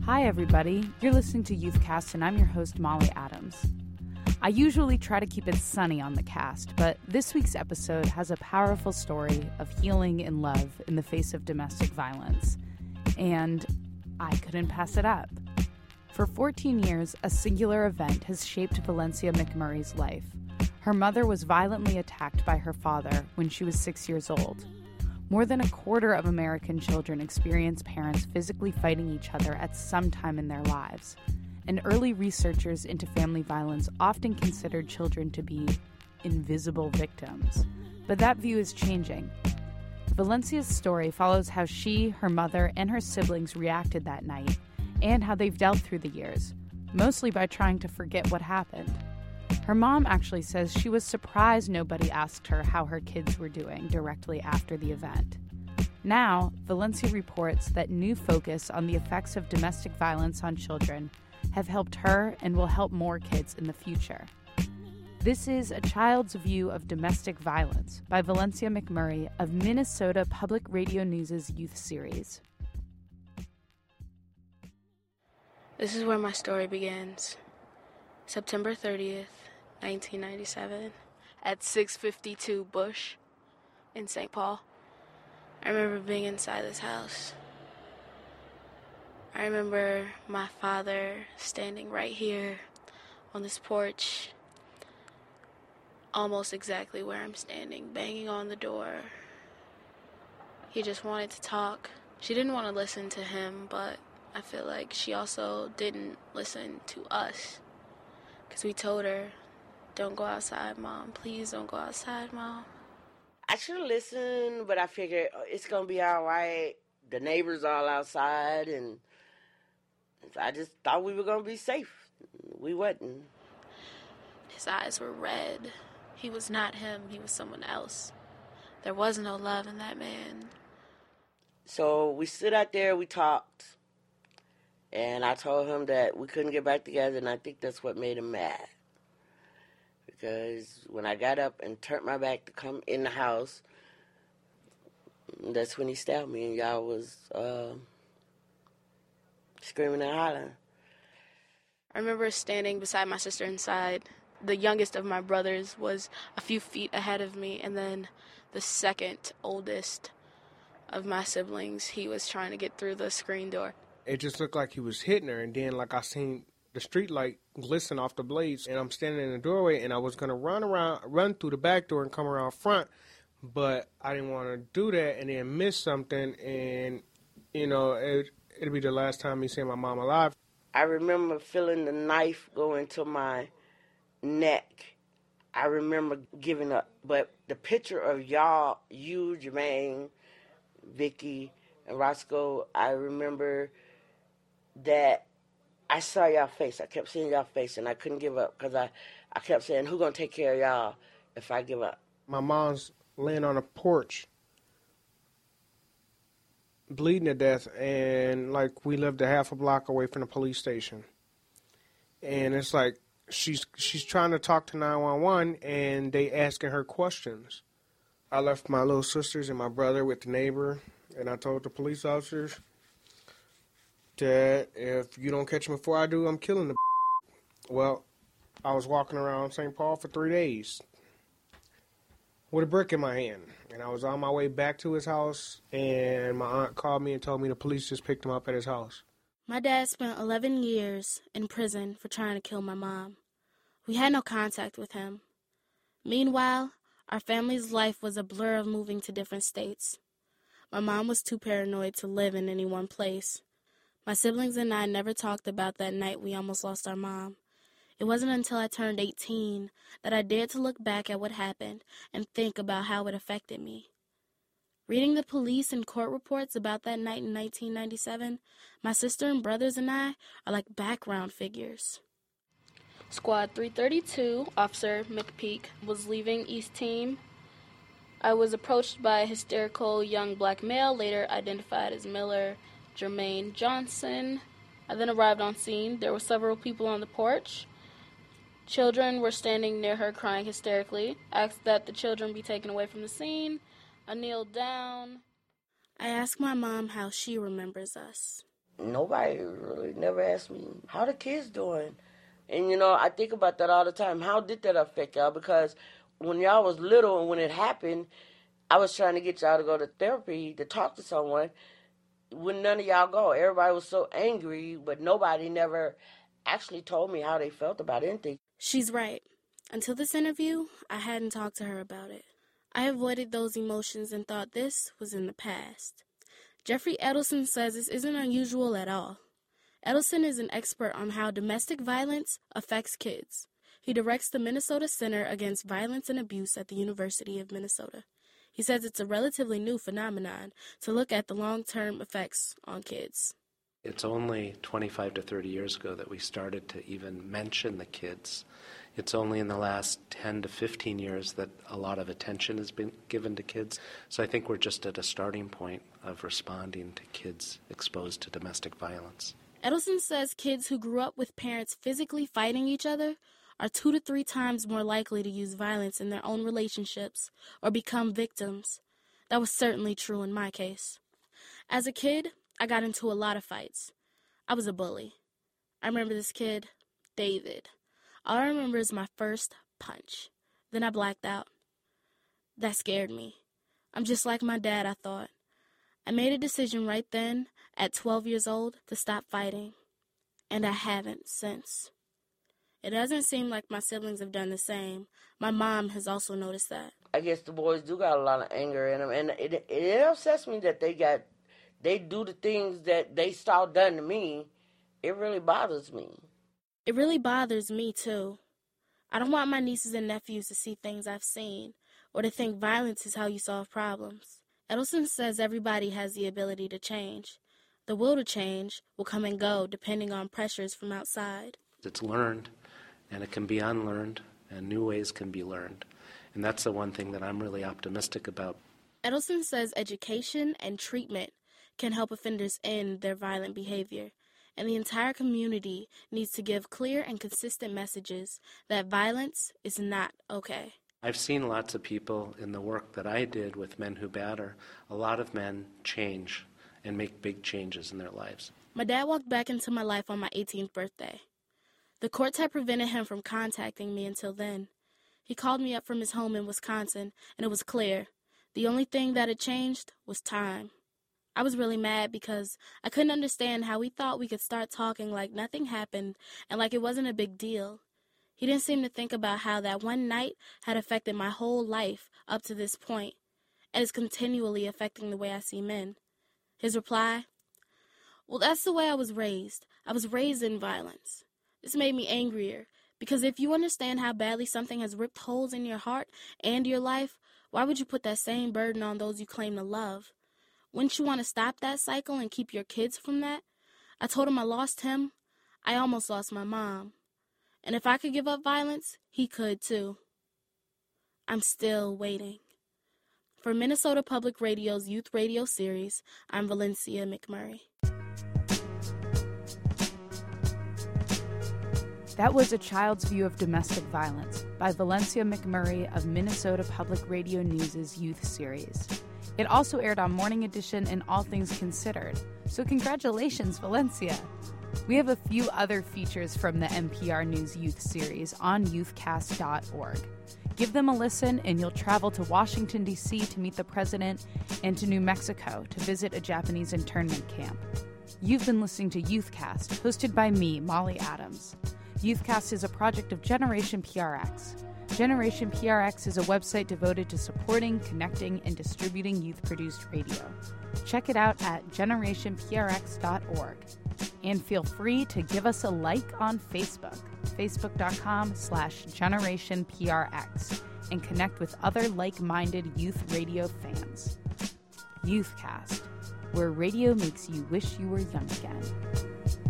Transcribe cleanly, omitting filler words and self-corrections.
Hi, everybody. You're listening to Youthcast, and I'm your host, Molly Adams. I usually try to keep it sunny on the cast, but this week's episode has a powerful story of healing and love in the face of domestic violence, and I couldn't pass it up. For 14 years, a singular event has shaped Valencia McMurray's life. Her mother was violently attacked by her father when she was 6 years old. More than a quarter of American children experience parents physically fighting each other at some time in their lives, and early researchers into family violence often considered children to be invisible victims. But that view is changing. Valencia's story follows how she, her mother, and her siblings reacted that night, and how they've dealt through the years, mostly by trying to forget what happened. Her mom actually says she was surprised nobody asked her how her kids were doing directly after the event. Now, Valencia reports that new focus on the effects of domestic violence on children have helped her and will help more kids in the future. This is A Child's View of Domestic Violence by Valencia McMurray of Minnesota Public Radio News' youth series. This is where my story begins. September 30th, 1997, at 652 Bush in St. Paul. I remember being inside this house. I remember my father standing right here on this porch, almost exactly where I'm standing, banging on the door. He just wanted to talk. She didn't want to listen to him, but I feel like she also didn't listen to us. Because we told her, don't go outside, Mom. Please don't go outside, Mom. I should have listened, but I figured it's going to be all right. The neighbors all outside, and I just thought we were going to be safe. We wasn't. His eyes were red. He was not him. He was someone else. There was no love in that man. So we stood out there, we talked, and I told him that we couldn't get back together, and I think that's what made him mad. Because when I got up and turned my back to come in the house, that's when he stabbed me, and y'all was screaming and hollering. I remember standing beside my sister inside. The youngest of my brothers was a few feet ahead of me, and then the second oldest of my siblings, he was trying to get through the screen door. It just looked like he was hitting her, and then I seen the street light glisten off the blades, and I'm standing in the doorway, and I was gonna run through the back door and come around front, but I didn't want to do that and then miss something, and it'll be the last time me seeing my mom alive. I remember feeling the knife go into my neck. I remember giving up, but the picture of y'all, you, Jermaine, Vicky, and Roscoe, I remember that I saw y'all face. I kept seeing y'all face, and I couldn't give up because I kept saying, who going to take care of y'all if I give up? My mom's laying on a porch, bleeding to death, and we lived a half a block away from the police station. And it's like she's trying to talk to 911, and they asking her questions. I left my little sisters and my brother with the neighbor, and I told the police officers that if you don't catch me before I do, I'm killing the. Well, I was walking around St. Paul for 3 days with a brick in my hand, and I was on my way back to his house, and my aunt called me and told me the police just picked him up at his house. My dad spent 11 years in prison for trying to kill my mom. We had no contact with him. Meanwhile, our family's life was a blur of moving to different states. My mom was too paranoid to live in any one place. My siblings and I never talked about that night we almost lost our mom. It wasn't until I turned 18 that I dared to look back at what happened and think about how it affected me. Reading the police and court reports about that night in 1997, my sister and brothers and I are like background figures. Squad 332, Officer McPeak, was leaving East Team. I was approached by a hysterical young black male, later identified as Miller Jermaine Johnson. I then arrived on scene. There were several people on the porch. Children were standing near her crying hysterically. Asked that the children be taken away from the scene. I kneeled down. I asked my mom how she remembers us. Nobody really never asked me, how the kids doing? And, I think about that all the time. How did that affect y'all? Because when y'all was little and when it happened, I was trying to get y'all to go to therapy to talk to someone. When none of y'all go, everybody was so angry, but nobody never actually told me how they felt about anything. She's right. Until this interview, I hadn't talked to her about it. I avoided those emotions and thought this was in the past. Jeffrey Edelson says this isn't unusual at all. Edelson is an expert on how domestic violence affects kids. He directs the Minnesota Center Against Violence and Abuse at the University of Minnesota. He says it's a relatively new phenomenon to look at the long-term effects on kids. It's only 25 to 30 years ago that we started to even mention the kids. It's only in the last 10 to 15 years that a lot of attention has been given to kids. So I think we're just at a starting point of responding to kids exposed to domestic violence. Edelson says kids who grew up with parents physically fighting each other are 2 to 3 times more likely to use violence in their own relationships or become victims. That was certainly true in my case. As a kid, I got into a lot of fights. I was a bully. I remember this kid, David. All I remember is my first punch. Then I blacked out. That scared me. I'm just like my dad, I thought. I made a decision right then, at 12 years old, to stop fighting. And I haven't since. It doesn't seem like my siblings have done the same. My mom has also noticed that. I guess the boys do got a lot of anger in them, and it upsets me that they do the things that they saw done to me. It really bothers me. It really bothers me, too. I don't want my nieces and nephews to see things I've seen, or to think violence is how you solve problems. Edelson says everybody has the ability to change. The will to change will come and go depending on pressures from outside. It's learned, and it can be unlearned, and new ways can be learned. And that's the one thing that I'm really optimistic about. Edelson says education and treatment can help offenders end their violent behavior, and the entire community needs to give clear and consistent messages that violence is not okay. I've seen lots of people in the work that I did with Men Who Batter. A lot of men change and make big changes in their lives. My dad walked back into my life on my 18th birthday. The courts had prevented him from contacting me until then. He called me up from his home in Wisconsin, and it was clear. The only thing that had changed was time. I was really mad because I couldn't understand how he thought we could start talking like nothing happened and like it wasn't a big deal. He didn't seem to think about how that one night had affected my whole life up to this point, and is continually affecting the way I see men. His reply? Well, that's the way I was raised. I was raised in violence. This made me angrier, because if you understand how badly something has ripped holes in your heart and your life, why would you put that same burden on those you claim to love? Wouldn't you want to stop that cycle and keep your kids from that? I told him I lost him. I almost lost my mom. And if I could give up violence, he could too. I'm still waiting. For Minnesota Public Radio's Youth Radio Series, I'm Valencia McMurray. That was A Child's View of Domestic Violence by Valencia McMurray of Minnesota Public Radio News' Youth Series. It also aired on Morning Edition and All Things Considered. So congratulations, Valencia! We have a few other features from the NPR News Youth Series on youthcast.org. Give them a listen and you'll travel to Washington, D.C. to meet the president and to New Mexico to visit a Japanese internment camp. You've been listening to Youthcast, hosted by me, Molly Adams. Youthcast is a project of Generation PRX. Generation PRX is a website devoted to supporting, connecting, and distributing youth-produced radio. Check it out at generationprx.org. And feel free to give us a like on Facebook, facebook.com/generationprx, and connect with other like-minded youth radio fans. Youthcast, where radio makes you wish you were young again.